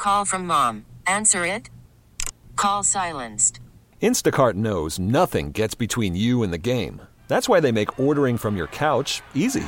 Call from mom. Answer it. Call silenced. Instacart knows nothing gets between you and the game. That's why they make ordering from your couch easy.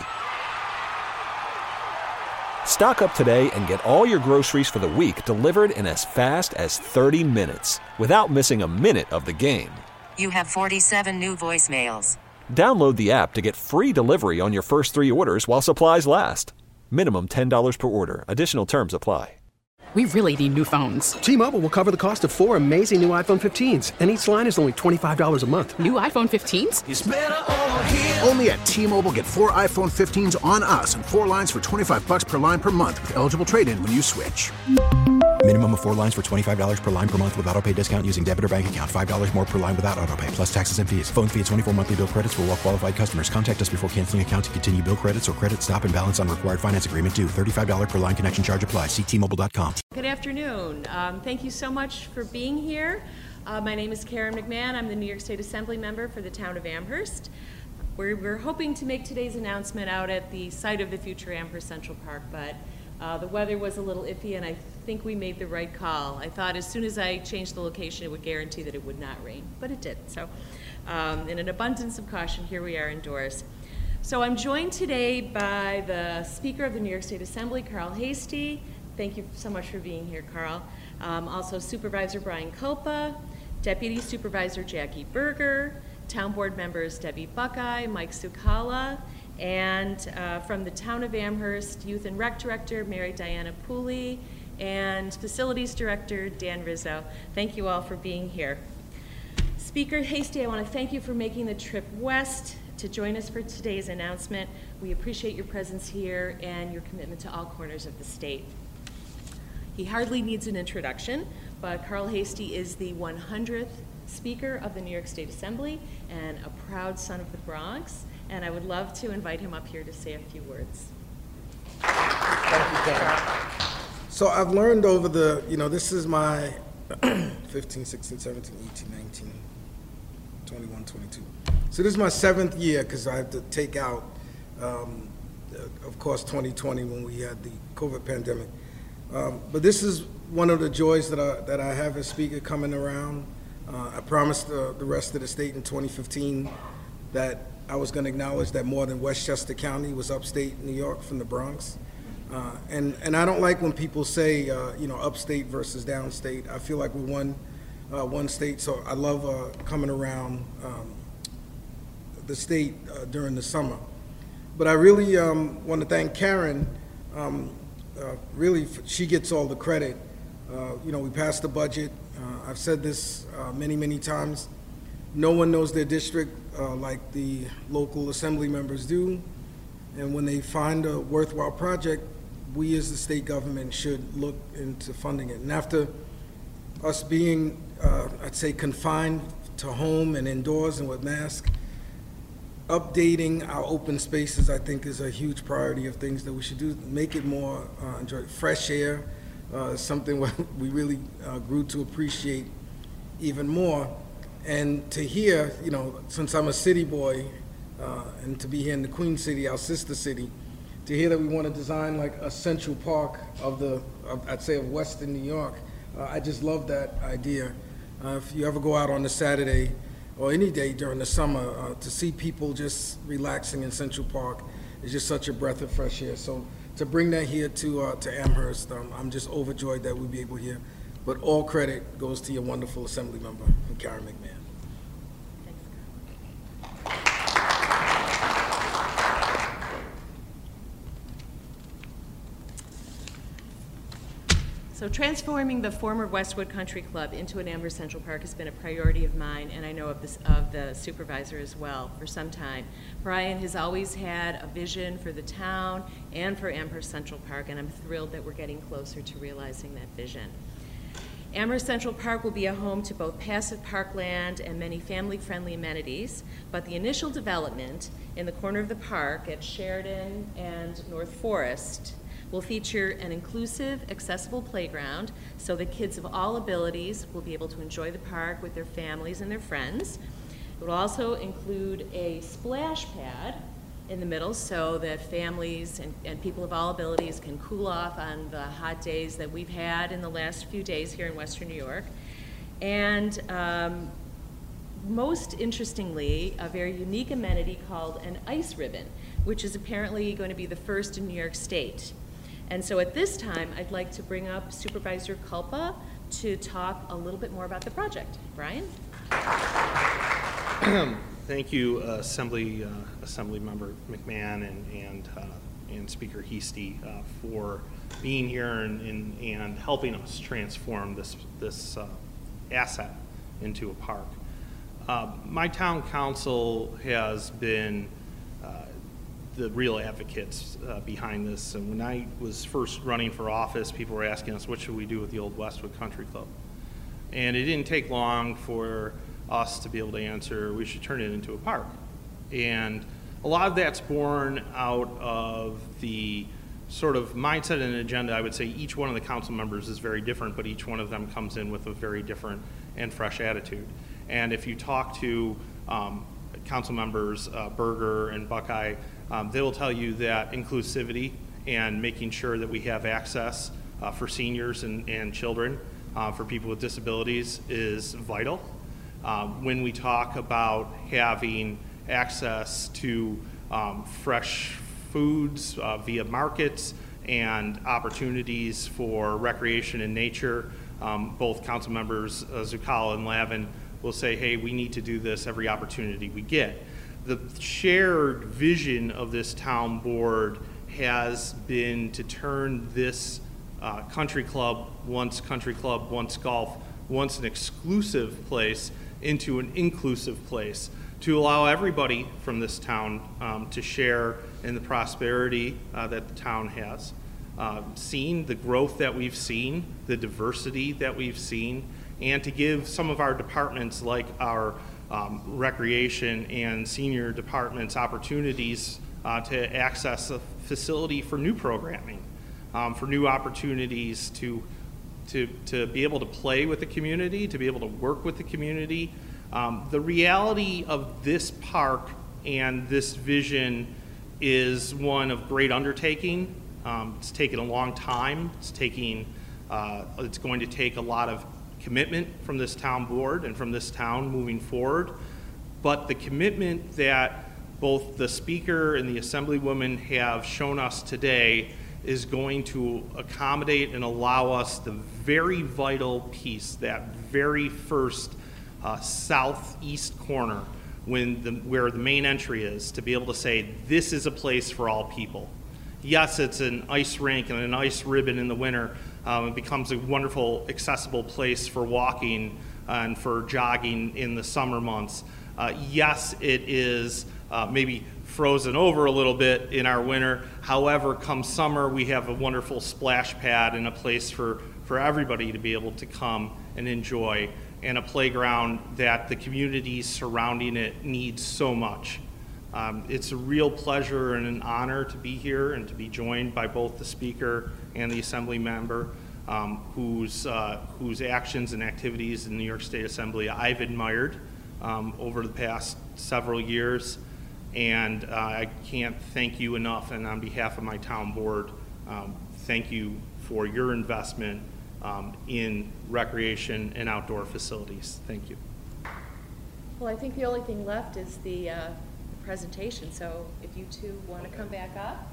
Stock up today and get all your groceries for the week delivered in as fast as 30 minutes without missing a minute of the game. You have 47 new voicemails. Download the app to get free delivery on your first 3 orders while supplies last. Minimum $10 per order. Additional terms apply. We really need new phones. T-Mobile will cover the cost of 4 amazing new iPhone 15s, and each line is only $25 a month. New iPhone 15s? It's better over here. Only at T-Mobile, get 4 iPhone 15s on us and 4 lines for $25 per line per month with eligible trade-in when you switch. Minimum of 4 lines for $25 per line per month with autopay discount using debit or bank account. $5 more per line without autopay, plus taxes and fees. Phone fee at 24 monthly bill credits for well-qualified customers. Contact us before canceling account to continue bill credits or credit stop and balance on required finance agreement due. $35 per line connection charge applies. See T-Mobile.com. Good afternoon. Thank you so much for being here. My name is Karen McMahon. I'm the New York State Assembly member for the town of Amherst. We're hoping to make today's announcement out at the site of the future Amherst Central Park, but the weather was a little iffy, and I think we made the right call. I thought as soon as I changed the location, it would guarantee that it would not rain, but it did. So in an abundance of caution, here we are indoors. So I'm joined today by the Speaker of the New York State Assembly, Carl Heastie. Thank you so much for being here, Carl. Also Supervisor Brian Kulpa, Deputy Supervisor Jackie Berger, Town Board members Debbie Buckeye, Mike Sukala, and from the Town of Amherst, Youth and Rec Director Mary Diana Pooley, and Facilities Director Dan Rizzo. Thank you all for being here. Speaker Heastie, I want to thank you for making the trip west to join us for today's announcement. We appreciate your presence here and your commitment to all corners of the state. He hardly needs an introduction, but Carl Heastie is the 100th Speaker of the New York State Assembly and a proud son of the Bronx, and I would love to invite him up here to say a few words. Thank you, Karen. So I've learned over the, this is my 15, 16, 17, 18, 19, 21, 22. So this is my 7th year because I have to take out, of course, 2020 when we had the COVID pandemic. But this is one of the joys that I have as Speaker coming around. I promised the rest of the state in 2015 that I was going to acknowledge that more than Westchester County was upstate New York from the Bronx. And I don't like when people say, upstate versus downstate. I feel like we're one state, so I love coming around the state during the summer. But I really want to thank Karen. Really, she gets all the credit. We passed the budget. I've said this many times. No one knows their district like the local assembly members do. And when they find a worthwhile project, we as the state government should look into funding it. And after us being, I'd say, confined to home and indoors and with masks, updating our open spaces, I think, is a huge priority of things that we should do. Make it more enjoyable. Fresh air is something we really grew to appreciate even more. And to hear, since I'm a city boy, and to be here in the Queen City, our sister city, to hear that we want to design like a Central Park of Western New York, I just love that idea. If you ever go out on a Saturday or any day during the summer, to see people just relaxing in Central Park is just such a breath of fresh air. So to bring that here to Amherst, I'm just overjoyed that we'll be able here. But all credit goes to your wonderful Assembly member, Karen McMahon. So transforming the former Westwood Country Club into an Amherst Central Park has been a priority of mine, and I know of the supervisor as well for some time. Brian has always had a vision for the town and for Amherst Central Park, and I'm thrilled that we're getting closer to realizing that vision. Amherst Central Park will be a home to both passive parkland and many family-friendly amenities, but the initial development in the corner of the park at Sheridan and North Forest will feature an inclusive, accessible playground so that kids of all abilities will be able to enjoy the park with their families and their friends. It will also include a splash pad in the middle so that families and people of all abilities can cool off on the hot days that we've had in the last few days here in Western New York. And most interestingly, a very unique amenity called an ice ribbon, which is apparently going to be the first in New York State. And so at this time, I'd like to bring up Supervisor Kulpa to talk a little bit more about the project. Brian? Thank you, Assembly Member McMahon and Speaker Heastie for being here and helping us transform this asset into a park. My town council has been the real advocates behind this. And when I was first running for office, people were asking us, what should we do with the old Westwood Country Club? And it didn't take long for us to be able to answer, we should turn it into a park. And a lot of that's born out of the sort of mindset and agenda. I would say each one of the council members is very different, but each one of them comes in with a very different and fresh attitude. And if you talk to council members Berger and Buckeye, they will tell you that inclusivity and making sure that we have access for seniors and children, for people with disabilities is vital. When we talk about having access to fresh foods via markets and opportunities for recreation and nature, both council members Zucala and Lavin will say, hey, we need to do this every opportunity we get. The shared vision of this town board has been to turn this country club, once golf, once an exclusive place, into an inclusive place, to allow everybody from this town to share in the prosperity that the town has. Seen the growth that we've seen, the diversity that we've seen, and to give some of our departments like our recreation and senior departments opportunities to access a facility for new programming, for new opportunities to be able to play with the community, to be able to work with the community. The reality of this park and this vision is one of great undertaking. It's taken a long time. It's going to take a lot of commitment from this town board and from this town moving forward. But the commitment that both the speaker and the assemblywoman have shown us today is going to accommodate and allow us the very vital piece, that very first southeast corner where the main entry is, to be able to say this is a place for all people. Yes, it's an ice rink and an ice ribbon in the winter. It becomes a wonderful, accessible place for walking and for jogging in the summer months. Yes, it is maybe frozen over a little bit in our winter. However, come summer, we have a wonderful splash pad and a place for everybody to be able to come and enjoy, and a playground that the communities surrounding it needs so much. It's a real pleasure and an honor to be here and to be joined by both the speaker and the assembly member whose actions and activities in the New York State Assembly I've admired over the past several years. And I can't thank you enough, and on behalf of my town board, thank you for your investment in recreation and outdoor facilities. Thank you. Well, I think the only thing left is the presentation, so if you two want to come back up.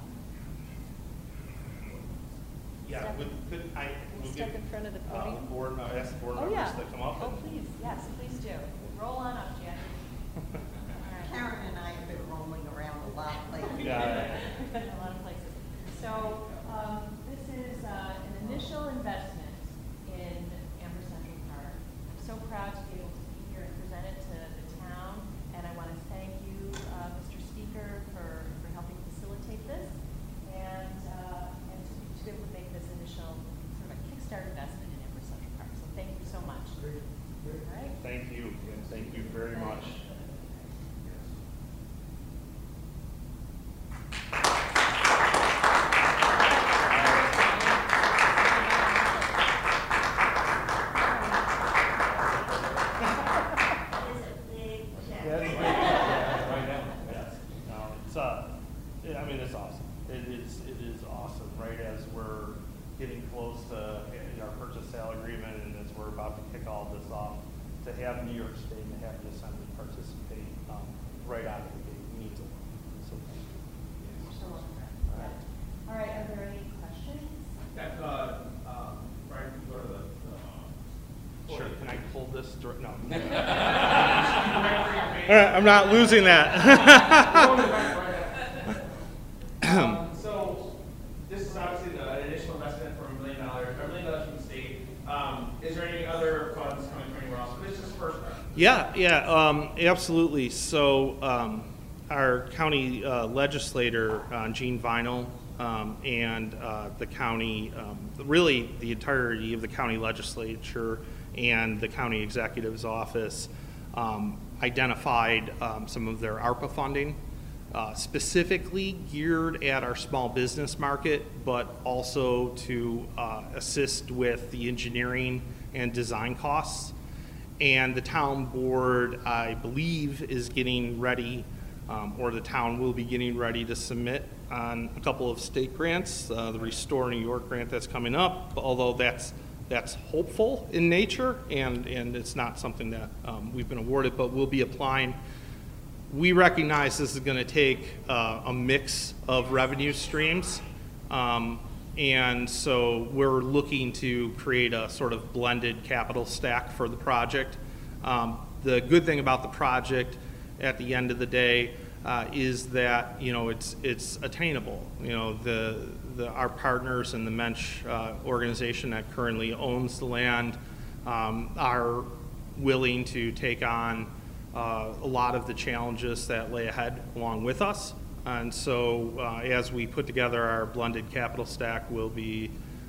Yeah, Step in front of the podium. Ask the board members to come up. Oh, please, yes, please do. Roll on up, Jackie. Karen and I have been rolling around a lot lately. Yeah. A lot of places. So this is an initial investment in Amherst Central Park. I'm so proud to be able to be here and present it to the town, and I want to thank you, Mr. Speaker, for helping facilitate this and to be able to make this initial sort of a kickstart investment in Amherst Central Park. So thank you so much. Great. All right. Thank you, and thank you very much. agreement, and as we're about to kick all of this off, to have New York State and to have the Assembly participate right out of the gate means a lot. So thank you. All right, are there any questions? Brian, can you go to the sure, can I hold this? No. All right, I'm not losing that. So this is obviously an initial investment for $1 million from the state. Is there any other funds coming from anywhere else? This is the first part. Yeah, absolutely. So our county legislator, Gene Vinyl, and the county, really the entirety of the county legislature and the county executive's office identified some of their ARPA funding, specifically geared at our small business market, but also to assist with the engineering and design costs. And the town board, I believe, is getting ready, or the town will be getting ready to submit on a couple of state grants, the Restore New York grant that's coming up, although that's hopeful in nature, and it's not something that we've been awarded, but we'll be applying. We recognize this is going to take a mix of revenue streams, and so we're looking to create a sort of blended capital stack for the project. The good thing about the project at the end of the day is that, you know, it's attainable. You know, our partners in the Mensch organization that currently owns the land are willing to take on a lot of the challenges that lay ahead along with us. And so as we put together our blended capital stack, we'll be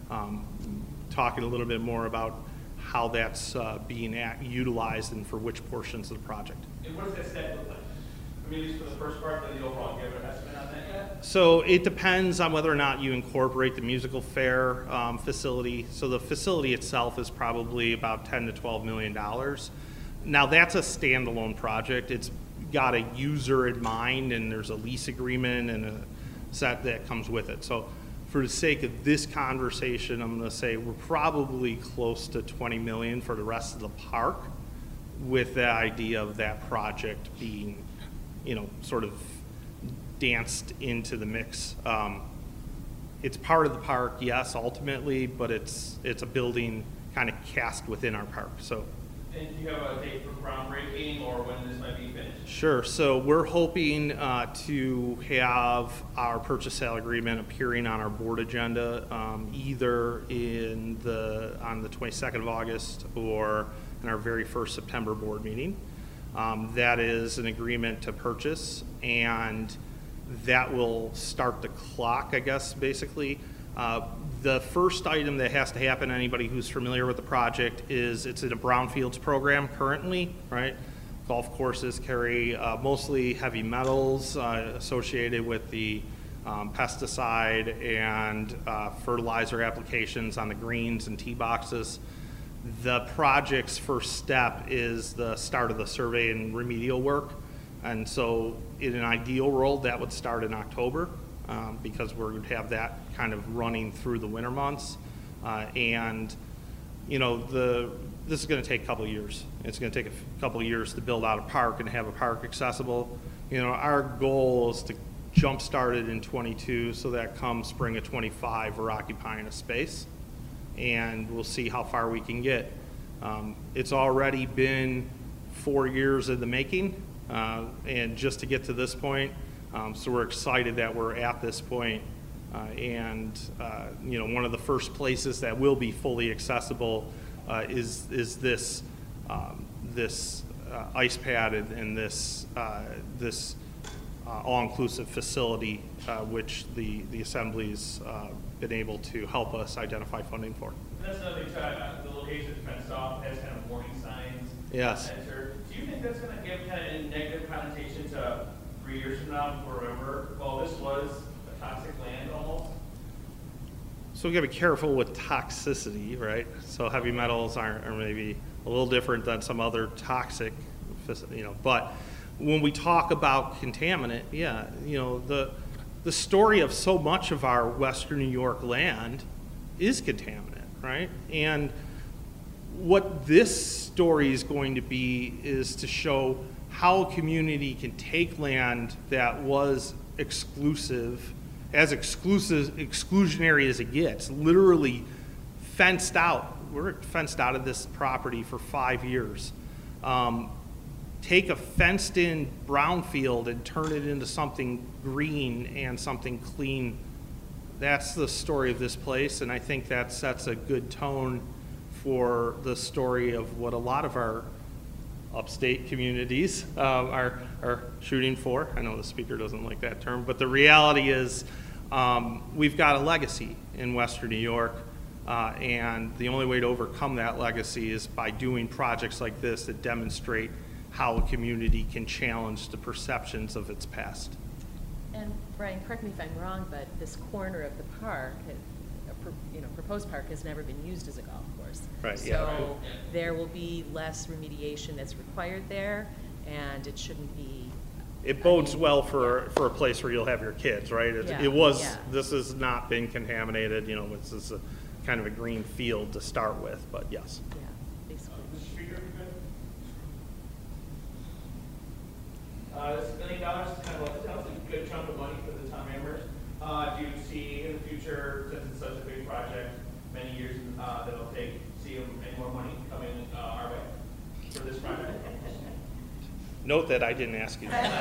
talking a little bit more about how that's being utilized and for which portions of the project. And what does that stack look like? I mean, at least for the first part, then the overall, do you have an estimate on that yet? So it depends on whether or not you incorporate the musical fair facility. So the facility itself is probably about $10 to $12 million. Now that's a standalone project. It's got a user in mind, and there's a lease agreement and a set that comes with it. So for the sake of this conversation, I'm going to say we're probably close to $20 million for the rest of the park, with the idea of that project being, you know, sort of danced into the mix. It's part of the park, yes, ultimately, but it's a building kind of cast within our park. So. And do you have a date for groundbreaking or when this might be finished? Sure. So we're hoping to have our purchase sale agreement appearing on our board agenda either on the 22nd of August or in our very first September board meeting. That is an agreement to purchase, and that will start the clock, I guess, basically. The first item that has to happen, anybody who's familiar with the project, is it's in a brownfields program currently, right? Golf courses carry mostly heavy metals associated with the pesticide and fertilizer applications on the greens and tee boxes. The project's first step is the start of the survey and remedial work. And so in an ideal world, that would start in October because we would have that kind of running through the winter months. And, you know, this is going to take a couple of years. It's going to take a couple of years to build out a park and have a park accessible. You know, our goal is to jumpstart it in 22 so that come spring of 25 we're occupying a space, and we'll see how far we can get. It's already been 4 years in the making, and just to get to this point, so we're excited that we're at this point. And you know, one of the first places that will be fully accessible is this ice pad and this all-inclusive facility, which the Assembly's been able to help us identify funding for. And that's another thing, the location is fenced off, has kind of warning signs. Yes. Do you think that's going to give kind of a negative connotation to 3 years from now, people remember, well, this was a toxic land almost? So we got to be careful with toxicity, right? So heavy metals are maybe a little different than some other toxic, you know. But when we talk about contaminant, yeah, you know, the story of so much of our Western New York land is contaminant, right? And what this story is going to be is to show how a community can take land that was exclusionary as it gets, literally fenced out. We're fenced out of this property for 5 years. Take a fenced-in brownfield and turn it into something green and something clean. That's the story of this place, and I think that sets a good tone for the story of what a lot of our upstate communities are shooting for. I know the speaker doesn't like that term, but the reality is we've got a legacy in Western New York, and the only way to overcome that legacy is by doing projects like this that demonstrate how a community can challenge the perceptions of its past. And Brian, correct me if I'm wrong, but this corner of the park, proposed park, has never been used as a golf course. Right. So there will be less remediation that's required there, and it shouldn't be. It bodes well for a place where you'll have your kids, right? This has not been contaminated. This is a kind of a green field to start with, but yes. Yeah, basically. This $1 million is kind of a good chunk of money for the town of Amherst. Do you see in the future, since it's such a big project, many years that it'll take, see any more money coming our way for this project? Note that I didn't ask you that.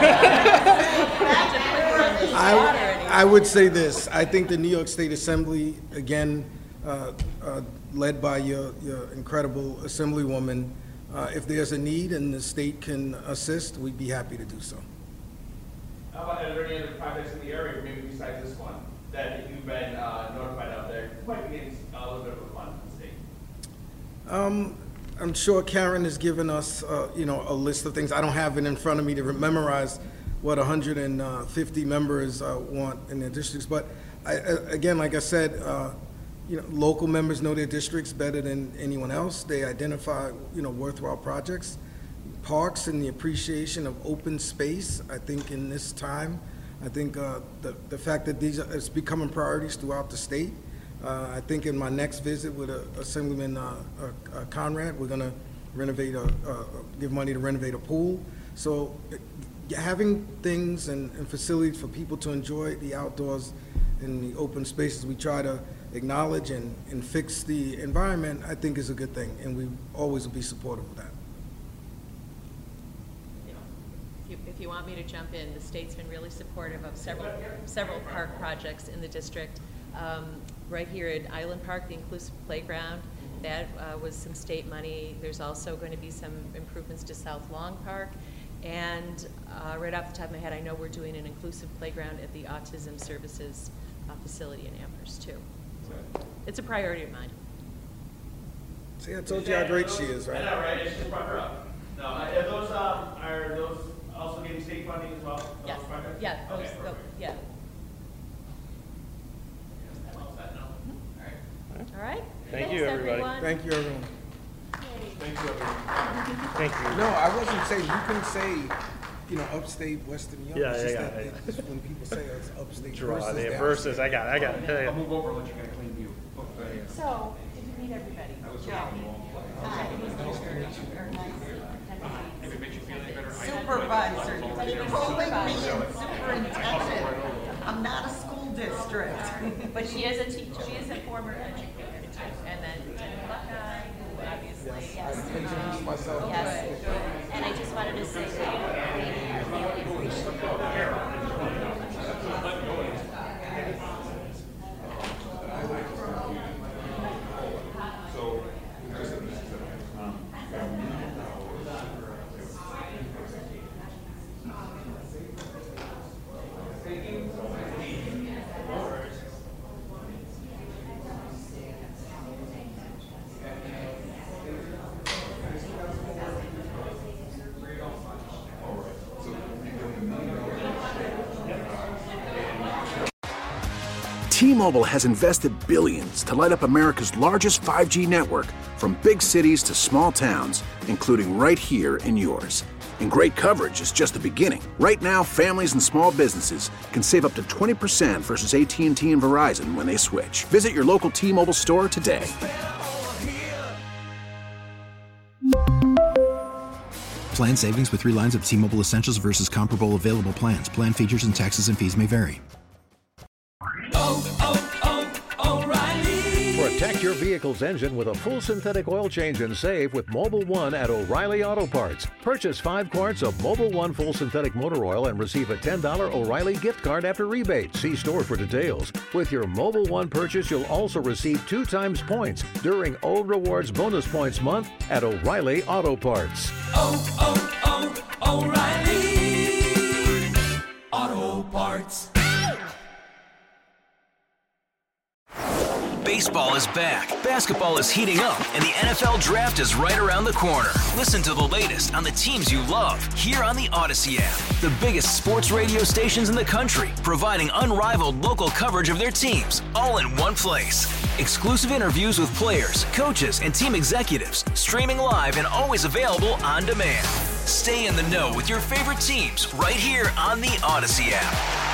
I would say this. I think the New York State Assembly, again, led by your incredible Assemblywoman, if there's a need and the state can assist, we'd be happy to do so. How about, are there any other projects in the area, maybe besides this one, that you've been notified of there might be getting a little bit of a fund from the state? I'm sure Karen has given us, a list of things. I don't have it in front of me to memorize what 150 members want in their districts. But again, like I said, local members know their districts better than anyone else. They identify, worthwhile projects. Parks and the appreciation of open space, I think in this time, I think the fact that it's becoming priorities throughout the state. I think in my next visit with Assemblyman Conrad, we're going to renovate, give money to renovate a pool. So having things and facilities for people to enjoy the outdoors and the open spaces we try to acknowledge and fix the environment, I think is a good thing, and we always will be supportive of that. If you want me to jump in, the state's been really supportive of several park projects in the district. Right here at Island Park, the inclusive playground, that was some state money. There's also going to be some improvements to South Long Park. And right off the top of my head, I know we're doing an inclusive playground at the Autism Services facility in Amherst too. So it's a priority of mine. See, I told you how great she is, right? I know, right? It's just brought her up. No, are those also getting state funding as well? Yes. Yeah. Okay. Yeah. All right. Thank you, everybody. Everyone. Thank you, everyone. Thank you, everyone. Thank you. No, I wasn't saying, you can say, upstate Western New York. Yeah, It's just yeah, that yeah. it's when people say it's upstate Draw versus the the versus. I got it. I'll move over and let you get a clean view. So, did you meet everybody? Supervisor, you're calling me superintendent. I'm not a school district. But she is a teacher. She is a former educator. And then Buckeye, who obviously. I introduced myself. Yes. And I just wanted to say that we really appreciate T-Mobile has invested billions to light up America's largest 5G network, from big cities to small towns, including right here in yours. And great coverage is just the beginning. Right now, families and small businesses can save up to 20% versus AT&T and Verizon when they switch. Visit your local T-Mobile store today. Plan savings with 3 lines of T-Mobile Essentials versus comparable available plans. Plan features and taxes and fees may vary. O'Reilly. Protect your vehicle's engine with a full synthetic oil change and save with Mobil 1 at O'Reilly Auto Parts. Purchase 5 quarts of Mobil 1 full synthetic motor oil and receive a $10 O'Reilly gift card after rebate. See store for details. With your Mobil 1 purchase, you'll also receive 2 times points during O Rewards Bonus Points Month at O'Reilly Auto Parts. O'Reilly Auto Parts. Baseball is back, basketball is heating up, and the NFL Draft is right around the corner. Listen to the latest on the teams you love here on the Odyssey app. The biggest sports radio stations in the country, providing unrivaled local coverage of their teams, all in one place. Exclusive interviews with players, coaches, and team executives, streaming live and always available on demand. Stay in the know with your favorite teams right here on the Odyssey app.